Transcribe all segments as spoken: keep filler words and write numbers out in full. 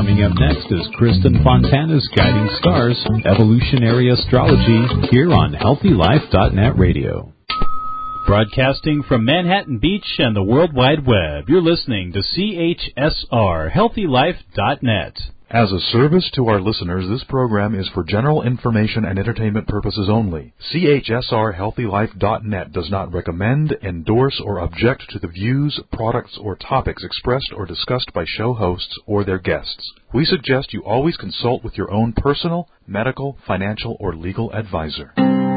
Coming up next is Kristen Fontana's Guiding Stars, Evolutionary Astrology, here on Healthy Life dot net radio. Broadcasting from Manhattan Beach and the World Wide Web, you're listening to C H S R, Healthy Life dot net. As a service to our listeners, this program is for general information and entertainment purposes only. C H S R Healthy Life dot net does not recommend, endorse, or object to the views, products, or topics expressed or discussed by show hosts or their guests. We suggest you always consult with your own personal, medical, financial, or legal advisor.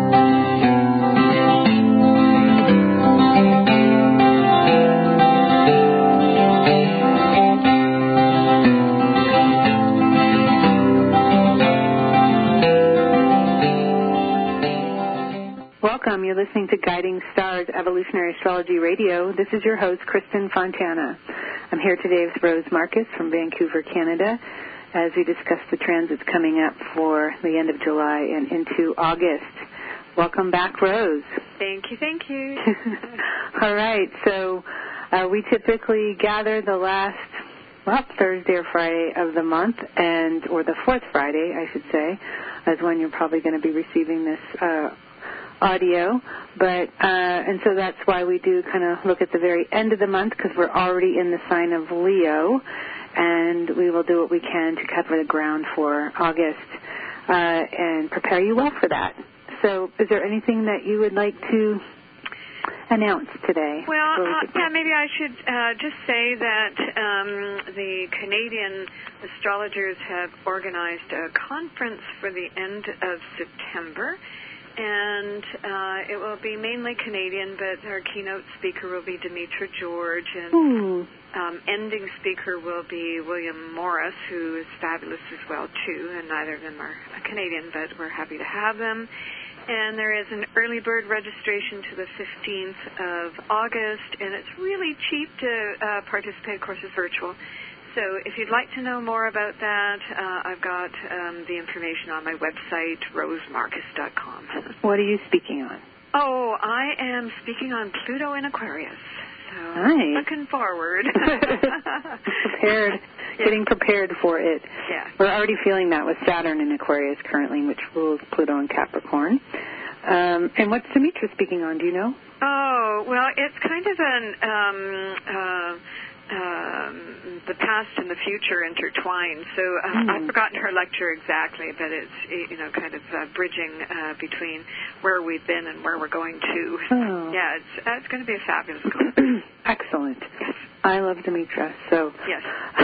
Welcome. You're listening to Guiding Stars Evolutionary Astrology Radio. This is your host, Kristen Fontana. I'm here today with Rose Marcus from Vancouver, Canada, as we discuss the transits coming up for the end of July and into August. Welcome back, Rose. Thank you, thank you. All right. So uh, we typically gather the last, well, Thursday or Friday of the month, and or the fourth Friday, I should say, is when you're probably going to be receiving this uh audio, but uh, and so that's why we do kind of look at the very end of the month, because we're already in the sign of Leo, and we will do what we can to cover the ground for August uh, and prepare you well for that. So is there anything that you would like to announce today? Well, uh, yeah, maybe I should uh, just say that um, the Canadian astrologers have organized a conference for the end of September. And uh, it will be mainly Canadian, but our keynote speaker will be Demetra George, and um, ending speaker will be William Morris, who is fabulous as well, too, and neither of them are Canadian, but we're happy to have them. And there is an early bird registration to the fifteenth of August, and it's really cheap to uh, participate. Of course, it's virtual. So if you'd like to know more about that, uh, I've got um, the information on my website, rose marcus dot com. What are you speaking on? Oh, I am speaking on Pluto in Aquarius. So nice. Looking forward. prepared, yeah. Getting prepared for it. Yeah. We're already feeling that with Saturn in Aquarius currently, which rules Pluto in Capricorn. Um, and what's Demetra speaking on? Do you know? Oh, well, it's kind of an... Um, uh, Um, the past and the future intertwined. So uh, mm. I've forgotten her lecture exactly, but it's, you know, kind of uh, bridging uh, between where we've been and where we're going to. Oh. Yeah, it's uh, it's going to be a fabulous conference. Excellent. Yes. I love Demetra, so. Yes.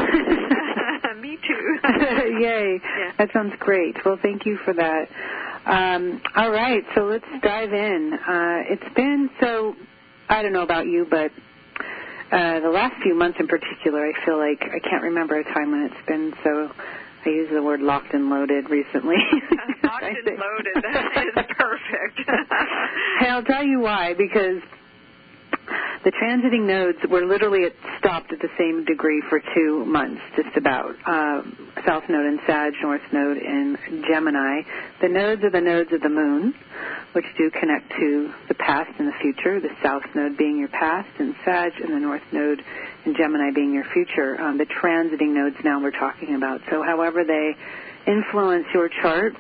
Me too. Yay. Yeah. That sounds great. Well, thank you for that. Um, all right, so let's dive in. Uh, it's been so, I don't know about you, but Uh, the last few months in particular, I feel like I can't remember a time when it's been so, I use the word locked and loaded recently. Locked and loaded, that is perfect. Hey, I'll tell you why, because the transiting nodes were literally at, stopped at the same degree for two months, just about. Um, South Node in Sag, North Node in Gemini. The nodes are the nodes of the moon, which do connect to the past and the future, the South Node being your past in Sag, and the North Node in Gemini being your future. Um, the transiting nodes now we're talking about. So however they influence your chart,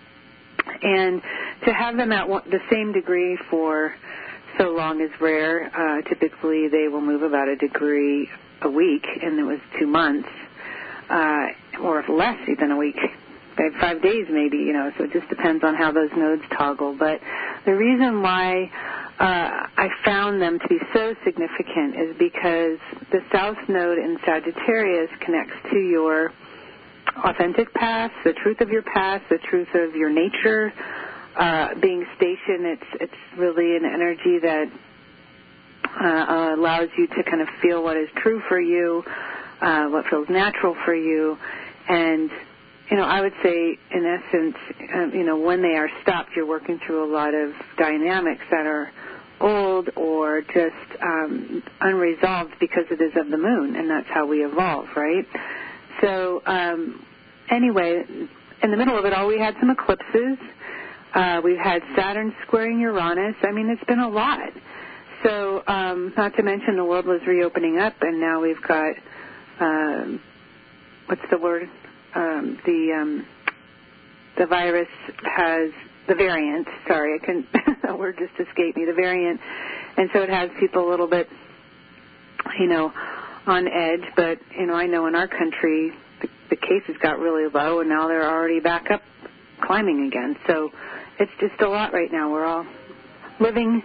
and to have them at one, the same degree for so long is rare. Uh, typically, they will move about a degree a week, and it was two months, uh, or less even a week, five, five days maybe, you know, so it just depends on how those nodes toggle. But the reason why uh, I found them to be so significant is because the South Node in Sagittarius connects to your authentic past, the truth of your past, the truth of your nature. Uh, being stationed, it's it's really an energy that uh, allows you to kind of feel what is true for you, uh, what feels natural for you, and you know I would say in essence, um, you know when they are stopped, you're working through a lot of dynamics that are old or just um, unresolved because it is of the moon, and that's how we evolve, right? So um, anyway, in the middle of it all, we had some eclipses. Uh, we've had Saturn squaring Uranus. I mean, it's been a lot. So, um, not to mention the world was reopening up, and now we've got um, what's the word? Um, the um, the virus has the variant. Sorry, I couldn't. That word just escaped me. The variant, and so it has people a little bit, you know, on edge. But you know, I know in our country the, the cases got really low, and now they're already back up, climbing again. So it's just a lot right now. We're all living.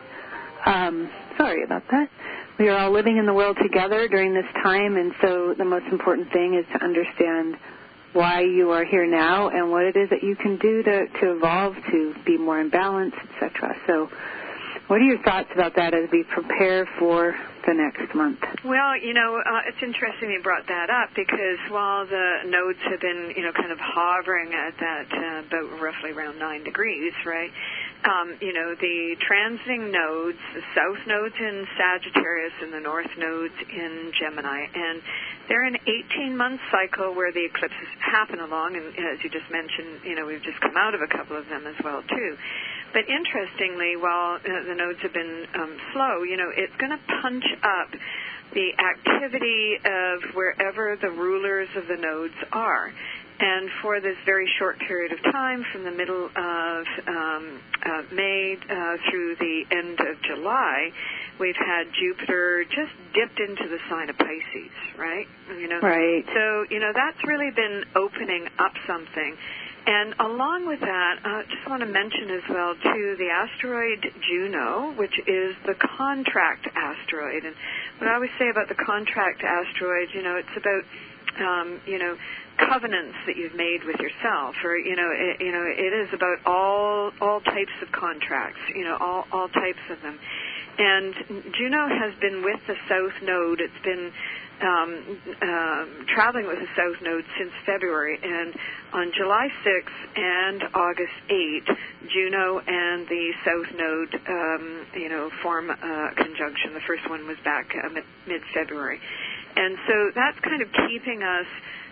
Um, sorry about that. We are all living in the world together during this time, and so the most important thing is to understand why you are here now and what it is that you can do to, to evolve, to be more in balance, et cetera. So what are your thoughts about that as we prepare for the next month? Well, you know, uh, it's interesting you brought that up because while the nodes have been, you know, kind of hovering at that uh, about roughly around nine degrees, right, um, you know, the transiting nodes, the south nodes in Sagittarius and the north nodes in Gemini, and they're an eighteen-month cycle where the eclipses happen along, and as you just mentioned, you know, we've just come out of a couple of them as well, too. But interestingly, while uh, the nodes have been um, slow, you know, it's going to punch up the activity of wherever the rulers of the nodes are. And for this very short period of time, from the middle of um, uh, May uh, through the end of July, we've had Jupiter just dipped into the sign of Pisces, right? You know, right. So, you know, that's really been opening up something. And along with that, I uh, just want to mention as well, too, the asteroid Juno, which is the contract asteroid. And what I always say about the contract asteroid, you know, it's about, um, you know, covenants that you've made with yourself, or you know, it, you know, it is about all all types of contracts, you know, all all types of them. And Juno has been with the South Node. It's been um, uh, traveling with the South Node since February, and on July sixth and August eighth, Juno and the South Node, um, you know, form a conjunction. The first one was back uh, mid-February, and so that's kind of keeping us.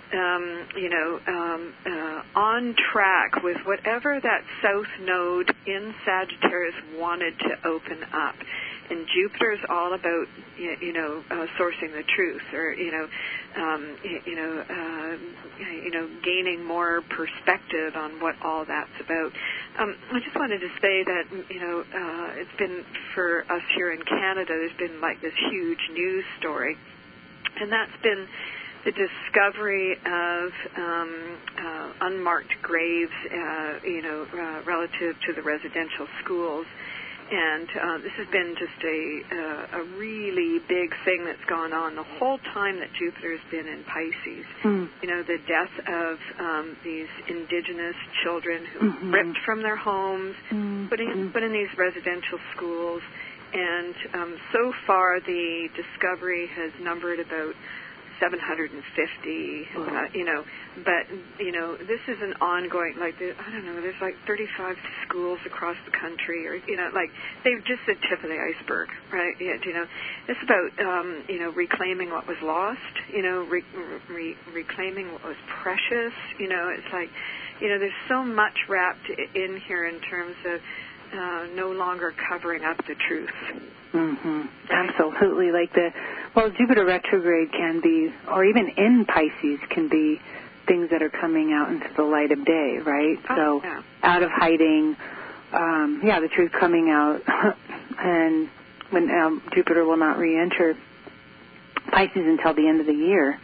Um, you know, um, uh, on track with whatever that south node in Sagittarius wanted to open up. And Jupiter's all about, you, you know, uh, sourcing the truth, or you know, um, you, you know, uh, you know, gaining more perspective on what all that's about. Um, I just wanted to say that, you know, uh, it's been for us here in Canada. There's been like this huge news story, and that's been the discovery of um, uh, unmarked graves, uh, you know, uh, relative to the residential schools. And uh, this has been just a, uh, a really big thing that's gone on the whole time that Jupiter's been in Pisces. Mm. You know, the death of um, these indigenous children who mm-hmm. ripped from their homes, mm-hmm. put, in, put in these residential schools. And um, so far the discovery has numbered about seven hundred fifty, uh, you know, but, you know, this is an ongoing, like, I don't know, there's like thirty-five schools across the country, or, you know, like, they're just the tip of the iceberg, right? Yeah, you know, it's about, um, you know, reclaiming what was lost, you know, re- re- reclaiming what was precious, you know, it's like, you know, there's so much wrapped in here in terms of uh, no longer covering up the truth. Mm-hmm. Absolutely. Like the, well, Jupiter retrograde can be, or even in Pisces can be things that are coming out into the light of day, right? Oh, so yeah. Out of hiding, um, yeah, the truth coming out, and when um, Jupiter will not re-enter Pisces until the end of the year,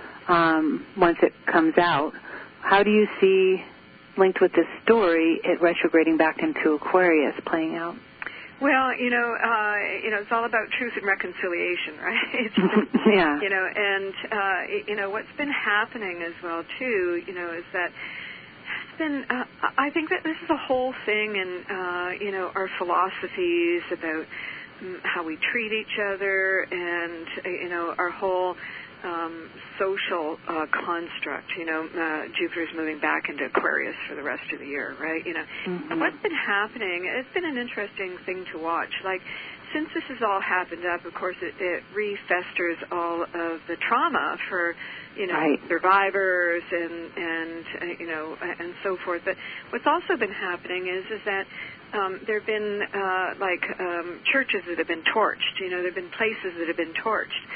um, once it comes out. How do you see, linked with this story, it retrograding back into Aquarius playing out? Well, you know, uh, you know, it's all about truth and reconciliation, right? It's, yeah. You know, and uh, you know what's been happening as well too. You know, is that it's been. Uh, I think that this is a whole thing, in uh, you know, our philosophies about um, how we treat each other, and uh, you know, our whole. Um, social uh, construct, you know, uh, Jupiter's moving back into Aquarius for the rest of the year, right? You know, mm-hmm. What's been happening, it's been an interesting thing to watch. Like, since this has all happened up, of course, it, it re-festers all of the trauma for, you know, right. survivors and, and uh, you know, and so forth. But what's also been happening is, is that um, there have been, uh, like, um, churches that have been torched. You know, there have been places that have been torched.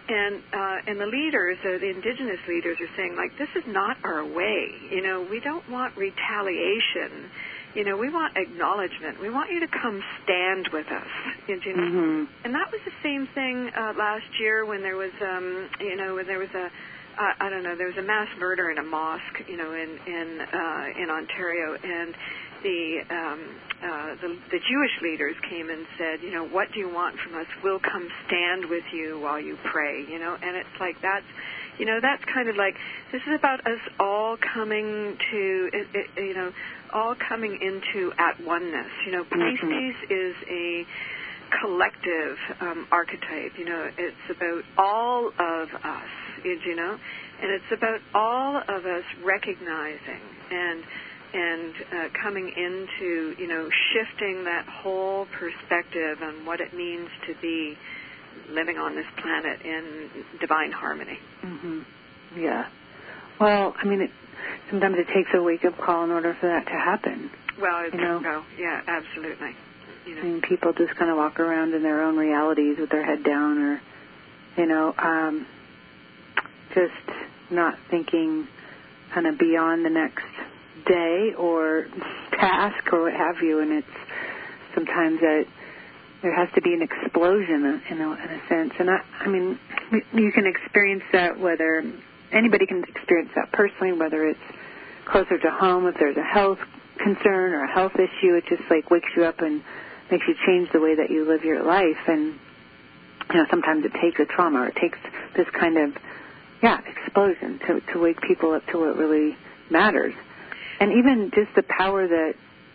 and uh, and the leaders, uh, the indigenous leaders, are saying, like, this is not our way. You know, we don't want retaliation. You know, we want acknowledgement. We want you to come stand with us. You know? Mm-hmm. And that was the same thing uh, last year when there was, um, you know, when there was a, uh, I don't know, there was a mass murder in a mosque, you know, in in uh, in Ontario, and the, um, uh, the the Jewish leaders came and said, you know, what do you want from us? We'll come stand with you while you pray. You know, and it's like that's. You know, that's kind of like, this is about us all coming to, it, it, you know, all coming into at oneness. You know, Pisces mm-hmm. is a collective um, archetype. You know, it's about all of us, you know, and it's about all of us recognizing and and uh, coming into, you know, shifting that whole perspective on what it means to be living on this planet in divine harmony. Mm-hmm. Yeah. Well, I mean, it, sometimes it takes a wake-up call in order for that to happen. Well, it's, you know? well, yeah, absolutely. You know. I mean, people just kind of walk around in their own realities with their head down, or, you know, um, just not thinking kind of beyond the next day or task or what have you, and it's sometimes that there has to be an explosion, you know, in a sense. And I, I mean, you can experience that, whether anybody can experience that personally, whether it's closer to home, if there's a health concern or a health issue, it just like wakes you up and makes you change the way that you live your life. And, you know, sometimes it takes a trauma, or it takes this kind of, yeah, explosion to, to wake people up to what really matters. And even just the power that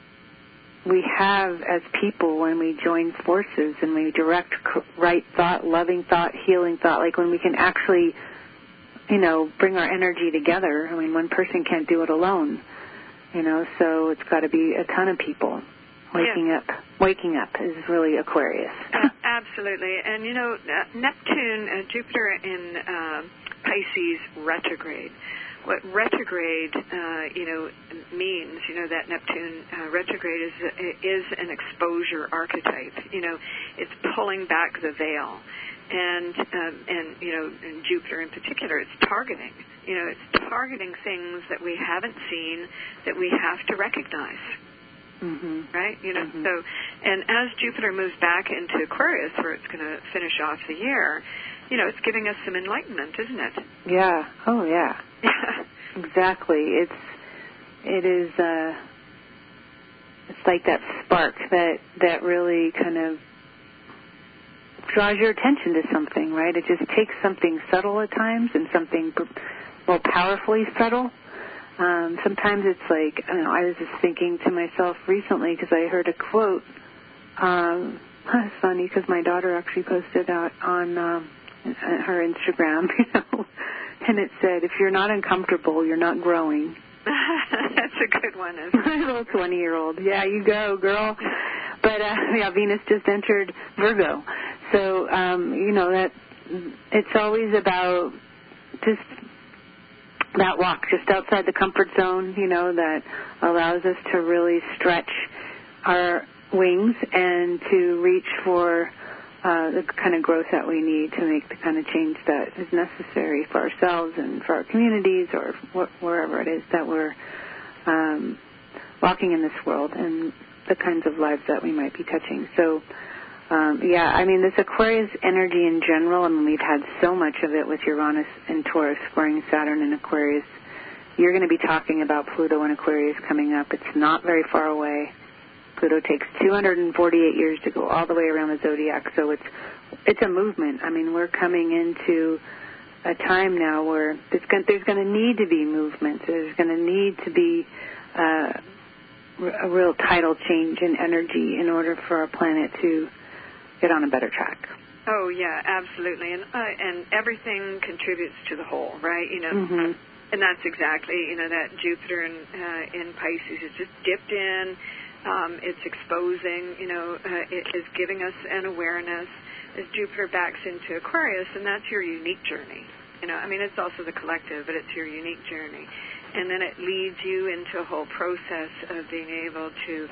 we have as people when we join forces and we direct right thought, loving thought, healing thought, like when we can actually, you know, bring our energy together. I mean, one person can't do it alone, you know, so it's got to be a ton of people waking yeah. up. Waking up is really Aquarius. uh, absolutely. And, you know, uh, Neptune, uh, Jupiter in uh, Pisces retrograde. What retrograde, uh, you know, means, you know, that Neptune uh, retrograde is is an exposure archetype. You know, it's pulling back the veil, and um, and you know, and Jupiter in particular, it's targeting. You know, it's targeting things that we haven't seen that we have to recognize. Mm-hmm. Right? You know, mm-hmm. so, and as Jupiter moves back into Aquarius, where it's going to finish off the year, you know, it's giving us some enlightenment, isn't it? Yeah. Oh, yeah. Yeah. Exactly. It's it is uh, it's like that spark that that really kind of draws your attention to something, right? It just takes something subtle at times and something well powerfully subtle. Um, sometimes it's like, I don't know, I was just thinking to myself recently because I heard a quote. Um, it's funny because my daughter actually posted out on um, her Instagram, you know, and it said, if you're not uncomfortable, you're not growing. That's a good one, isn't it? My little twenty-year-old. Yeah, you go, girl. But, uh, yeah, Venus just entered Virgo. So, um, you know, that it's always about just that walk just outside the comfort zone, you know, that allows us to really stretch our wings and to reach for uh, the kind of growth that we need to make the kind of change that is necessary for ourselves and for our communities or wh- wherever it is that we're um, walking in this world and the kinds of lives that we might be touching. So, um, yeah, I mean, this Aquarius energy in general, I mean, we've had so much of it with Uranus and Taurus squaring Saturn in Aquarius. You're going to be talking about Pluto and Aquarius coming up. It's not very far away. Pluto takes two hundred forty-eight years to go all the way around the zodiac, so it's it's a movement. I mean, we're coming into a time now where there's going, there's going to need to be movement. There's going to need to be uh, a real tidal change in energy in order for our planet to get on a better track. Oh, yeah, absolutely. And uh, and everything contributes to the whole, right? You know, mm-hmm. And that's exactly, you know, that Jupiter in, uh, in Pisces is just dipped in. Um, it's exposing, you know, uh, it is giving us an awareness as Jupiter backs into Aquarius, and that's your unique journey. You know, I mean, it's also the collective, but it's your unique journey. And then it leads you into a whole process of being able to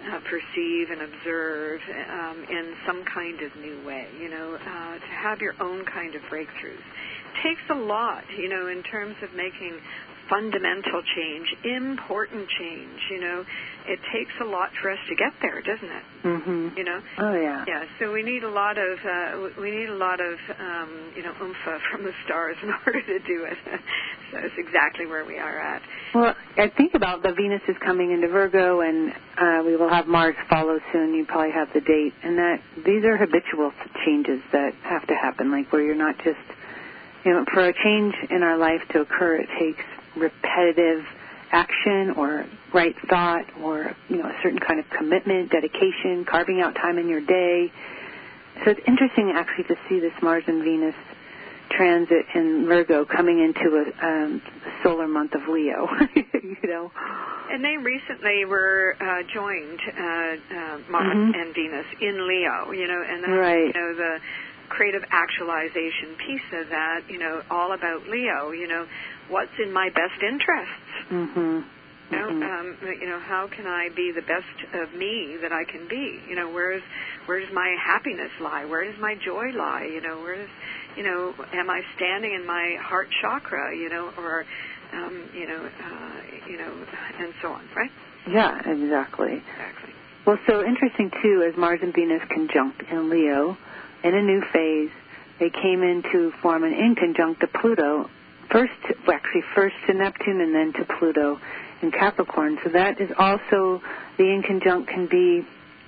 uh, perceive and observe um, in some kind of new way, you know, uh, to have your own kind of breakthroughs. Takes a lot, you know, in terms of making fundamental change, important change, you know. It takes a lot for us to get there, doesn't it? Mm-hmm. You know? Oh, yeah. Yeah, so we need a lot of, uh, we need a lot of, um, you know, oomph from the stars in order to do it. So it's exactly where we are at. Well, I think about the Venus is coming into Virgo, and uh, we will have Mars follow soon. You probably have the date. And that these are habitual changes that have to happen, like where you're not just, you know, for a change in our life to occur, it takes repetitive action or right thought or, you know, a certain kind of commitment, dedication, carving out time in your day. So it's interesting actually to see this Mars and Venus transit in Virgo coming into a um, solar month of Leo, you know. And they recently were uh, joined, uh, uh, Mars mm-hmm. and Venus, in Leo, you know, and that's, right. you know, the creative actualization piece of that, you know, all about Leo, you know, what's in my best interests? Mm-hmm. You know, mm-hmm. um, you know, how can I be the best of me that I can be? You know, where's where does my happiness lie? Where does my joy lie? You know, where does, you know, am I standing in my heart chakra? You know, or, um, you know, uh, you know, and so on, right? Yeah, exactly. Exactly. Well, so interesting too, as Mars and Venus conjunct in Leo, in a new phase, they came into form an inconjunct to Pluto. First, well, actually, first to Neptune and then to Pluto in Capricorn. So that is also, the inconjunct can be,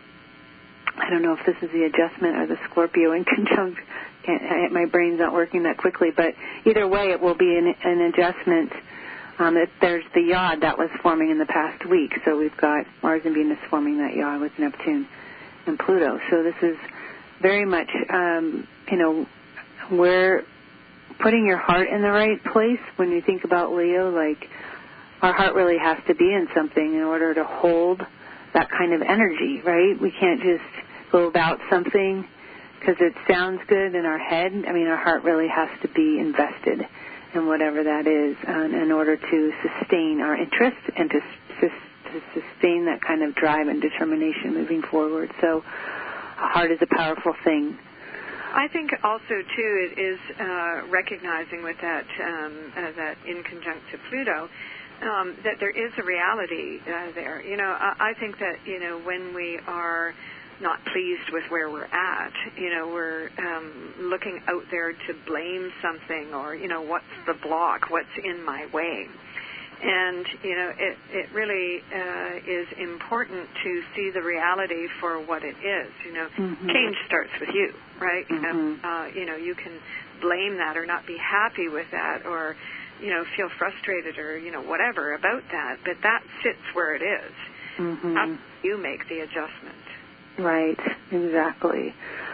I don't know if this is the adjustment or the Scorpio inconjunct. Can't, I, my brain's not working that quickly, but either way, it will be an, an adjustment. Um, it, there's the yod that was forming in the past week. So we've got Mars and Venus forming that yod with Neptune and Pluto. So this is very much, um, you know, where putting your heart in the right place. When you think about Leo, like, our heart really has to be in something in order to hold that kind of energy, right? We can't just go about something because it sounds good in our head. I mean, our heart really has to be invested in whatever that is um, in order to sustain our interest and to, to sustain that kind of drive and determination moving forward. So a heart is a powerful thing. I think also, too, it is uh, recognizing with that, um, uh, that in conjunct to Pluto, um, that there is a reality uh, there. You know, I, I think that, you know, when we are not pleased with where we're at, you know, we're um, looking out there to blame something or, you know, what's the block, what's in my way. And, you know, it, it really uh, is important to see the reality for what it is. You know, mm-hmm. change starts with you, right? Mm-hmm. You know, uh, you know, you can blame that or not be happy with that or, you know, feel frustrated or, you know, whatever about that. But that sits where it is. Mm-hmm. How do you make the adjustment? Right, exactly.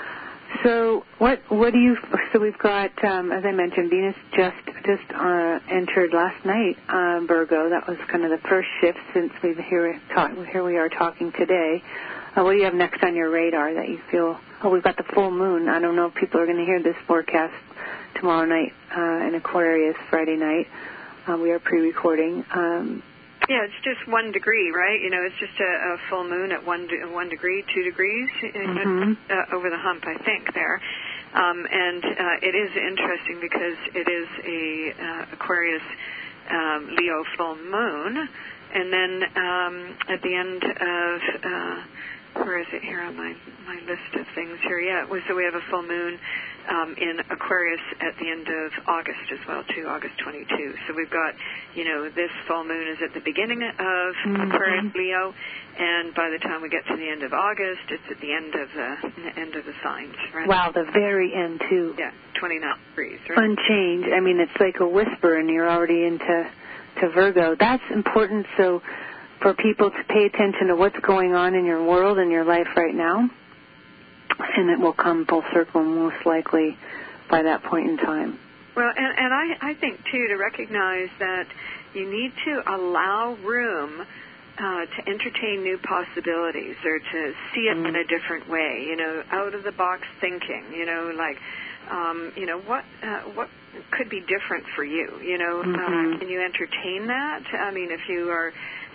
So what what do you? So we've got, um, as I mentioned, Venus just just uh, entered last night, uh, Virgo. That was kind of the first shift since we've here talk, here we are talking today. Uh, what do you have next on your radar that you feel? Oh, we've got the full moon. I don't know if people are going to hear this forecast tomorrow night uh, in Aquarius, Friday night. Uh, we are pre-recording. Um, Yeah, it's just one degree, right? You know, it's just a, a full moon at one de- one degree, two degrees mm-hmm. uh, over the hump, I think, there. Um, and uh, it is interesting because it is a uh, Aquarius um, Leo full moon. And then um, at the end of, uh, where is it here on my, my list of things here? Yeah, so we have a full moon um, in Aquarius at the end of August as well, too, August twenty-second. So we've got, you know, this full moon is at the beginning of mm-hmm. Aquarius Leo, and by the time we get to the end of August, it's at the end of the, the end of the signs, right? Wow, the very end, too. Yeah, twenty-nine degrees, right? Unchanged. I mean, it's like a whisper, and you're already into to Virgo. That's important. So for people to pay attention to what's going on in your world and your life right now, and it will come full circle most likely by that point in time. Well, and, and I, I think, too, to recognize that you need to allow room uh, to entertain new possibilities or to see it mm. in a different way, you know, out-of-the-box thinking, you know, like, um, you know, what uh, what could be different for you, you know? Mm-hmm. Uh, can you entertain that? I mean, if you are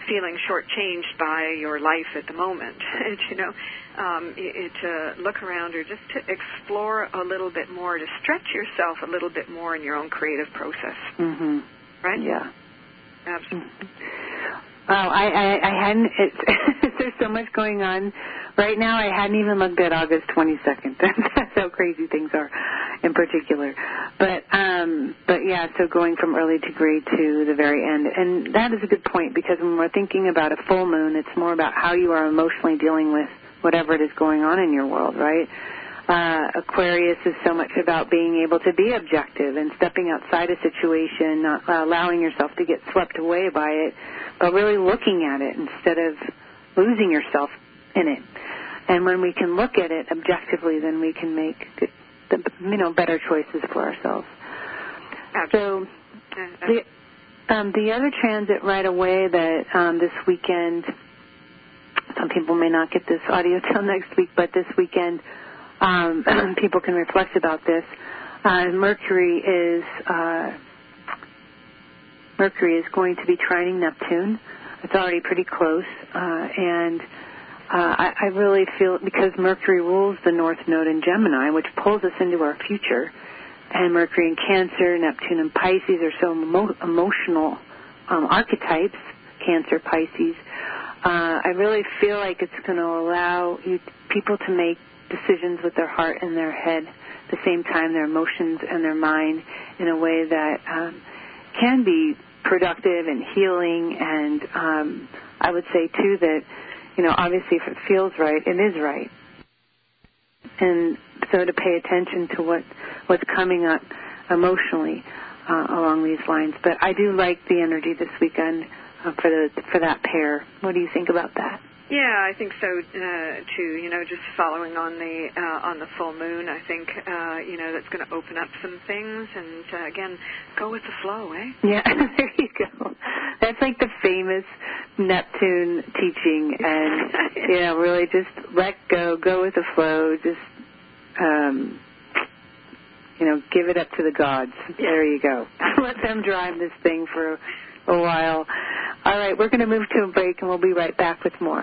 feeling shortchanged by your life at the moment. you know, um, it, to look around or just to explore a little bit more, to stretch yourself a little bit more in your own creative process. Mm-hmm. Right? Yeah. Absolutely. Oh, I, I, I hadn't, it's, there's so much going on right now. I hadn't even looked at August twenty-second. That's how crazy things are in particular. But, um, but yeah, so going from early degree to the very end. And that is a good point, because when we're thinking about a full moon, it's more about how you are emotionally dealing with whatever it is going on in your world, right? Uh, Aquarius is so much about being able to be objective and stepping outside a situation, not allowing yourself to get swept away by it, but really looking at it instead of losing yourself in it. And when we can look at it objectively, then we can make good, you know, better choices for ourselves. Absolutely. So the, um, the other transit right away that um, this weekend, some people may not get this audio till next week, but this weekend, Um, people can reflect about this. Uh, Mercury is uh, Mercury is going to be trining Neptune. It's already pretty close, uh, and uh, I, I really feel, because Mercury rules the North Node in Gemini, which pulls us into our future, and Mercury in Cancer, Neptune in Pisces are so emo- emotional um, archetypes, Cancer, Pisces. Uh, I really feel like it's going to allow you people to make decisions with their heart and their head at the same time, their emotions and their mind, in a way that um, can be productive and healing. And um, I would say, too, that, you know, obviously if it feels right, it is right. And so to pay attention to what, what's coming up emotionally uh, along these lines. But I do like the energy this weekend uh, for the for that pair. What do you think about that? Yeah, I think so uh, too. You know, just following on the uh, on the full moon, I think uh, you know that's going to open up some things, and uh, again, go with the flow, eh? Yeah, there you go. That's like the famous Neptune teaching, and you know, really just let go, go with the flow, just um, you know, give it up to the gods. There you go. Let them drive this thing for a while. All right, we're going to move to a break, and we'll be right back with more.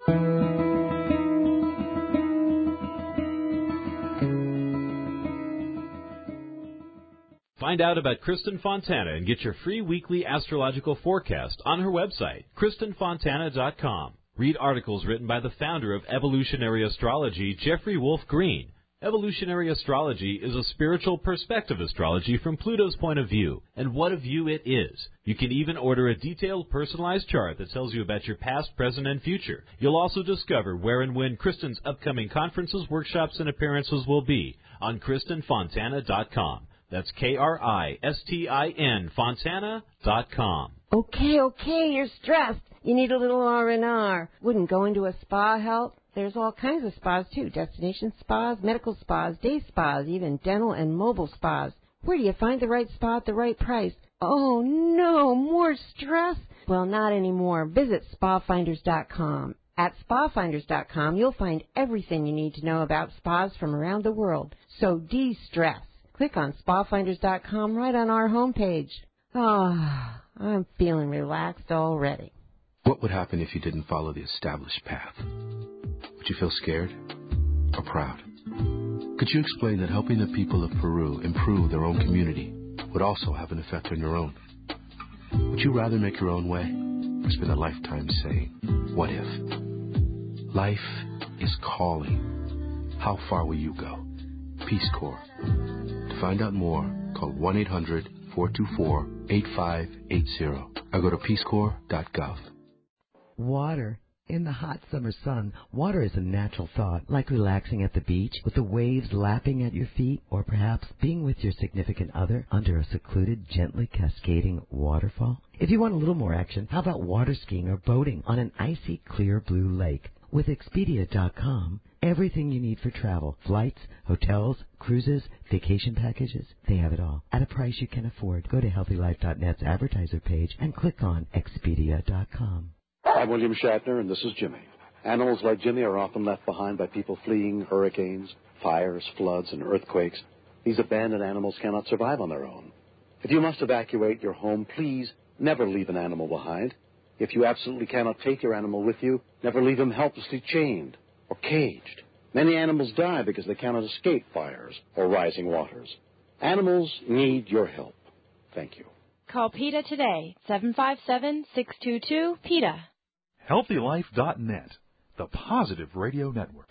Find out about Kristen Fontana and get your free weekly astrological forecast on her website, kristen fontana dot com. Read articles written by the founder of evolutionary astrology, Jeffrey Wolf Green. Evolutionary astrology is a spiritual perspective astrology from Pluto's point of view, and what a view it is. You can even order a detailed personalized chart that tells you about your past, present, and future. You'll also discover where and when Kristen's upcoming conferences, workshops, and appearances will be on kristen fontana dot com. That's K R I S T I N, Fontana dot com. Okay, okay, you're stressed. You need a little R and R. Wouldn't going to a spa help? There's all kinds of spas, too. Destination spas, medical spas, day spas, even dental and mobile spas. Where do you find the right spa at the right price? Oh, no, more stress? Well, not anymore. Visit spa finders dot com. At spa finders dot com, you'll find everything you need to know about spas from around the world. So de-stress. Click on spa finders dot com right on our homepage. Ah, oh, I'm feeling relaxed already. What would happen if you didn't follow the established path? Would you feel scared or proud? Could you explain that helping the people of Peru improve their own community would also have an effect on your own? Would you rather make your own way or spend a lifetime saying, what if? Life is calling. How far will you go? Peace Corps. To find out more, call one eight hundred four two four eight five eight zero or go to peace corps dot gov. Water. In the hot summer sun, water is a natural thought, like relaxing at the beach with the waves lapping at your feet, or perhaps being with your significant other under a secluded, gently cascading waterfall. If you want a little more action, how about water skiing or boating on an icy, clear blue lake? With Expedia dot com, everything you need for travel, flights, hotels, cruises, vacation packages, they have it all at a price you can afford. Go to healthy life dot net's advertiser page and click on Expedia dot com. I'm William Shatner, and this is Jimmy. Animals like Jimmy are often left behind by people fleeing hurricanes, fires, floods, and earthquakes. These abandoned animals cannot survive on their own. If you must evacuate your home, please never leave an animal behind. If you absolutely cannot take your animal with you, never leave him helplessly chained or caged. Many animals die because they cannot escape fires or rising waters. Animals need your help. Thank you. Call PETA today, seven five seven, six two two, PETA. healthy life dot net, the Positive Radio Network.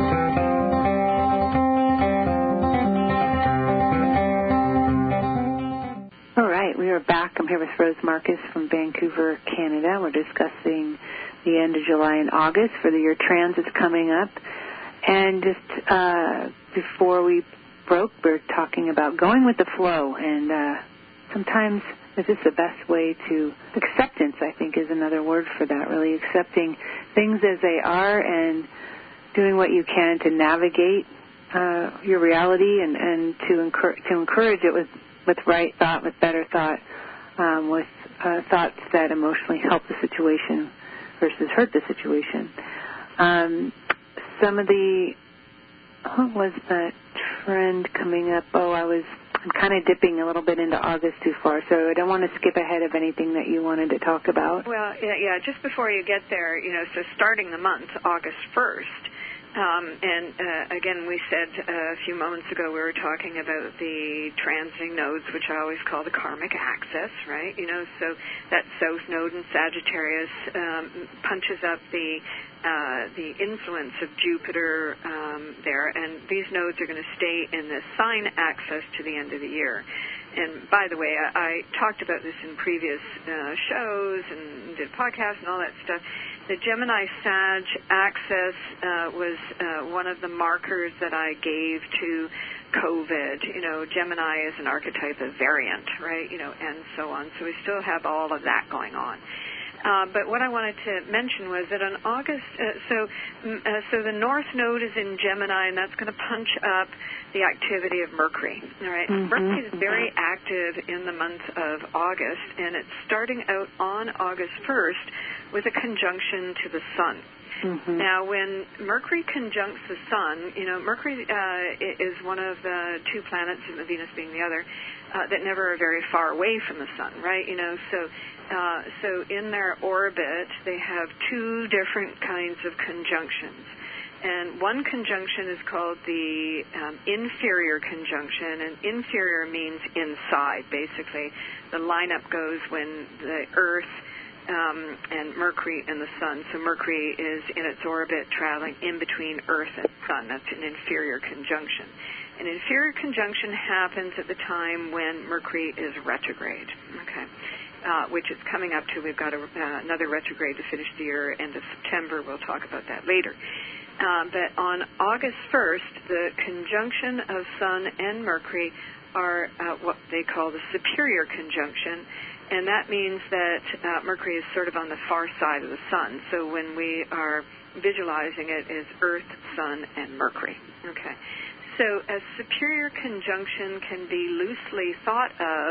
All right, we are back. I'm here with Rose Marcus from Vancouver, Canada. We're discussing the end of July and August for the year transits coming up. And just uh, before we broke, we were talking about going with the flow. And uh, sometimes this is the best way to acceptance, I think, is another word for that, really accepting things as they are and doing what you can to navigate uh, your reality and, and to, encourage, to encourage it with, with right thought, with better thought, um, with uh, thoughts that emotionally help the situation versus hurt the situation. Um, some of the, what was that trend coming up? Oh, I was, I'm kind of dipping a little bit into August too far, so I don't want to skip ahead of anything that you wanted to talk about. Well, yeah, yeah, just before you get there, you know, so starting the month, August first, Um, and, uh, again, we said uh, a few moments ago we were talking about the transiting nodes, which I always call the karmic axis, right? You know, so that south node in Sagittarius um, punches up the uh, the influence of Jupiter um, there, and these nodes are going to stay in this sign axis to the end of the year. And by the way, I, I talked about this in previous uh, shows and did podcasts and all that stuff. The Gemini-Sag axis uh, was uh, one of the markers that I gave to COVID. You know, Gemini is an archetype of variant, right? You know, and so on. So we still have all of that going on. Uh, but what I wanted to mention was that on August, uh, so uh, so the North Node is in Gemini, and that's going to punch up the activity of Mercury. All right, mm-hmm. Mercury is very active in the month of August, and it's starting out on August first with a conjunction to the Sun. Mm-hmm. Now, when Mercury conjuncts the Sun, you know, Mercury uh, is one of the two planets, and Venus being the other, uh, that never are very far away from the Sun, right? You know, so uh, so in their orbit, they have two different kinds of conjunctions. And one conjunction is called the um, inferior conjunction, and inferior means inside, basically. The lineup goes when the Earth Um, and Mercury and the Sun. So Mercury is in its orbit traveling in between Earth and Sun. That's an inferior conjunction. An inferior conjunction happens at the time when Mercury is retrograde, okay, uh, which is coming up to. We've got a, uh, another retrograde to finish the year, end of September. We'll talk about that later. Uh, but on August first, the conjunction of Sun and Mercury are uh, what they call the superior conjunction. And that means that uh, Mercury is sort of on the far side of the Sun. So when we are visualizing it, it's Earth, Sun, and Mercury. Okay. So a superior conjunction can be loosely thought of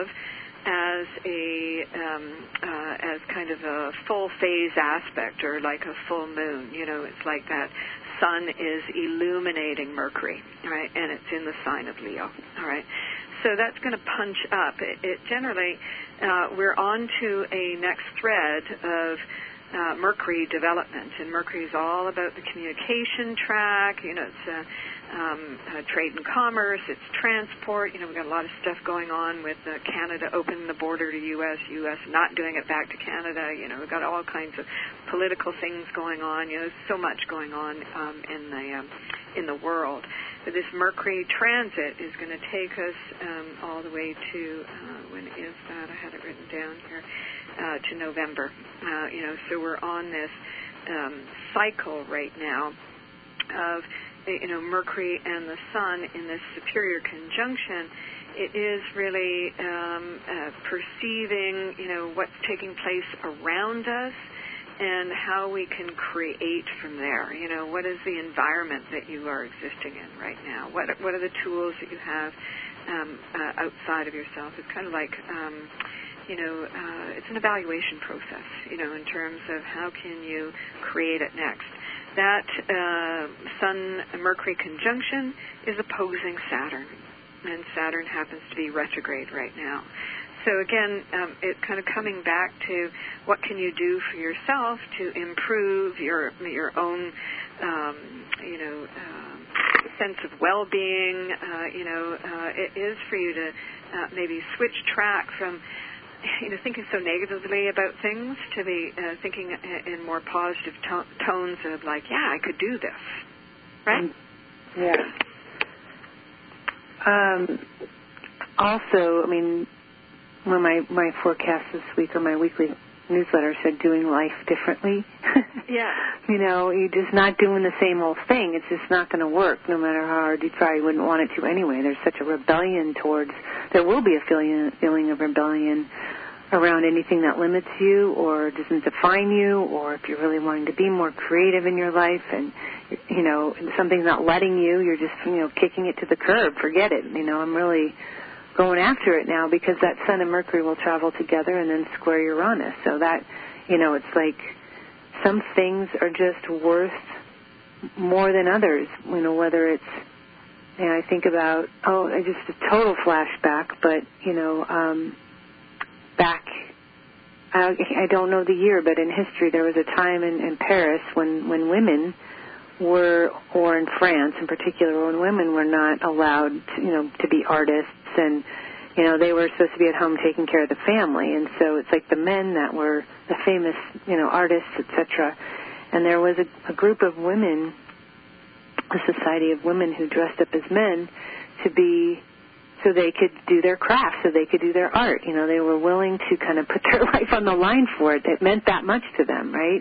as a um, uh, as kind of a full phase aspect, or like a full moon. You know, it's like that Sun is illuminating Mercury, right? And it's in the sign of Leo. All right. So that's going to punch up. It, it generally, uh, we're on to a next thread of uh, Mercury development, and Mercury is all about the communication track. You know, it's uh, um, uh, trade and commerce, it's transport. You know, we've got a lot of stuff going on with uh, Canada opening the border to U S, U S not doing it back to Canada. You know, we've got all kinds of political things going on. You know, there's so much going on um, in the um, in the world. But this Mercury transit is going to take us um, all the way to, uh, when is that? I had it written down here, uh, to November. Uh, you know, so we're on this um, cycle right now of, you know, Mercury and the Sun in this superior conjunction. It is really um, uh, perceiving, you know, what's taking place around us, and how we can create from there. You know, what is the environment that you are existing in right now? What what are the tools that you have um, uh, outside of yourself? It's kind of like, um, you know, uh, it's an evaluation process, you know, in terms of how can you create it next. That uh, Sun-Mercury conjunction is opposing Saturn, and Saturn happens to be retrograde right now. so again, um, it's kind of coming back to what can you do for yourself to improve your your own, um, you know, uh, sense of well-being. Uh, you know, uh, it is for you to uh, maybe switch track from, you know, thinking so negatively about things to be uh, thinking in more positive to- tones of like, yeah, I could do this, right? Yeah. Um, also, I mean, one of my, my forecasts this week or my weekly newsletter said doing life differently. Yeah. You know, you're just not doing the same old thing. It's just not going to work no matter how hard you try. You wouldn't want it to anyway. There's such a rebellion towards, there will be a feeling, feeling of rebellion around anything that limits you or doesn't define you, or if you're really wanting to be more creative in your life and, you know, something's not letting you, you're just, you know, kicking it to the curb. Forget it. You know, I'm really going after it now because that Sun and Mercury will travel together and then square Uranus. So that, you know, it's like some things are just worth more than others, you know, whether it's, and I think about, oh, just a total flashback, but, you know, um, back, I, I don't know the year, but in history there was a time in, in Paris when, when women were, or in France in particular, when women were not allowed to, you know, to be artists, and, you know, they were supposed to be at home taking care of the family, and so it's like the men that were the famous, you know, artists, et cetera. And there was a, a group of women, a society of women who dressed up as men to be, so they could do their craft, so they could do their art. You know, they were willing to kind of put their life on the line for it. It meant that much to them, right?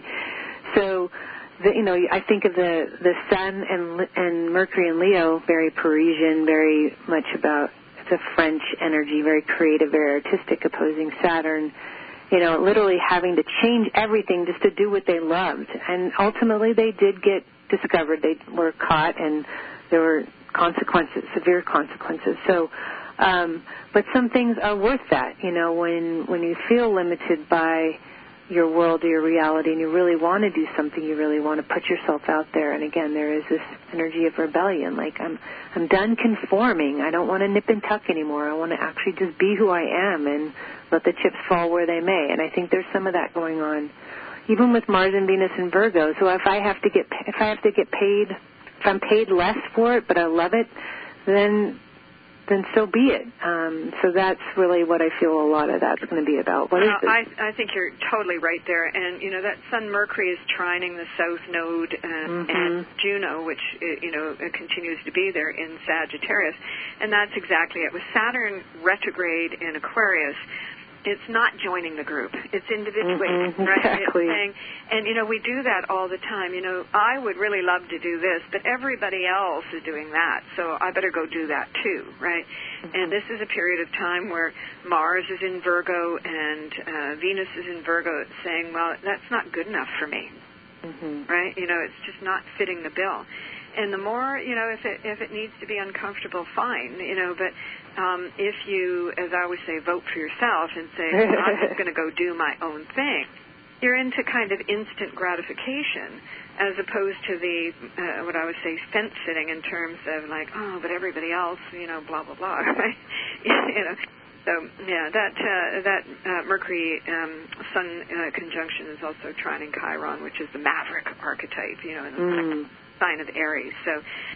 So, the, you know, I think of the, the Sun and, and Mercury and Leo, very Parisian, very much about the French energy, very creative, very artistic, opposing Saturn, you know, literally having to change everything just to do what they loved. And ultimately they did get discovered. They were caught, and there were consequences, severe consequences. So, um, but some things are worth that, you know, when, when you feel limited by your world or your reality and you really want to do something, you really want to put yourself out there. And again, there is this energy of rebellion, like I'm I'm done conforming. I don't want to nip and tuck anymore. I want to actually just be who I am and let the chips fall where they may. And I think there's some of that going on, even with Mars and Venus in Virgo. So if I have to get if I have to get paid, if I'm paid less for it, but I love it, then then so be it. Um, so that's really what I feel a lot of that's going to be about. What is uh, this? I, I think you're totally right there. And, you know, that Sun Mercury is trining the South Node and, mm-hmm. and Juno, which, you know, continues to be there in Sagittarius. And that's exactly it. With Saturn retrograde in Aquarius, it's not joining the group. It's individuating, mm-hmm, right? Exactly. It's saying, and, you know, we do that all the time. You know, I would really love to do this, but everybody else is doing that, so I better go do that too, right? Mm-hmm. And this is a period of time where Mars is in Virgo and uh, Venus is in Virgo, saying, well, that's not good enough for me, mm-hmm. right? You know, it's just not fitting the bill. And the more, you know, if it if it needs to be uncomfortable, fine, you know, but um, if you, as I always say, vote for yourself and say, well, I'm just going to go do my own thing, you're into kind of instant gratification as opposed to the, uh, what I would say, fence sitting in terms of like, oh, but everybody else, you know, blah, blah, blah, right? You know. So, yeah, that uh, that uh, Mercury um, Sun uh, conjunction is also trining Chiron, which is the maverick archetype, you know, in the mm. sign of Aries. So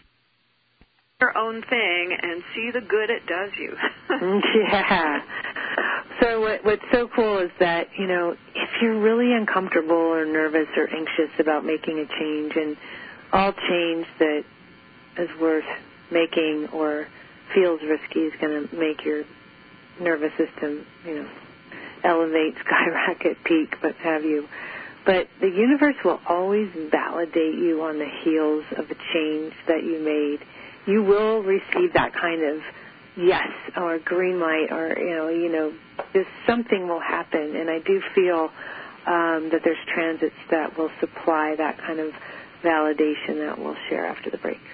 your own thing and see the good it does you. Yeah. So what, what's so cool is that, you know, if you're really uncomfortable or nervous or anxious about making a change, and all change that is worth making or feels risky is going to make your nervous system, you know, elevate, skyrocket, peak, what have you. But the universe will always validate you on the heels of a change that you made. You will receive that kind of yes or green light, or, you know, you know, just something will happen. And I do feel um, that there's transits that will supply that kind of validation that we'll share after the break.